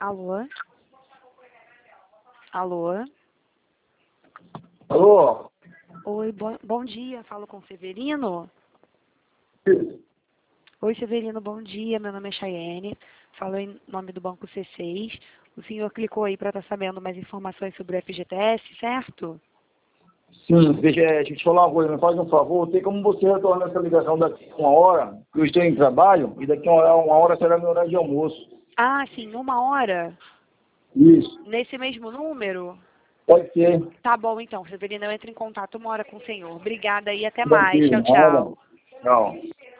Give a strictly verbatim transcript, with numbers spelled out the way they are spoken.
Alô? Alô? Alô? Oi, bom, bom dia. Falo com o Severino? Isso. Oi, Severino, bom dia. Meu nome é Chayane. Falo em nome do Banco C seis. O senhor clicou aí para estar sabendo mais informações sobre o F G T S, certo? Sim, deixa, é, deixa eu te falar uma coisa, me faz um favor, tem como você retornar essa ligação daqui a uma hora, que eu estou em trabalho, e daqui a uma, uma hora será meu horário de almoço. Ah, sim, uma hora? Isso, Nesse mesmo número? pode ser, Tá bom, então, Severino, eu entro em contato uma hora com o senhor. Obrigada e até mais. tranquilo, Tchau, na hora. tchau. Não.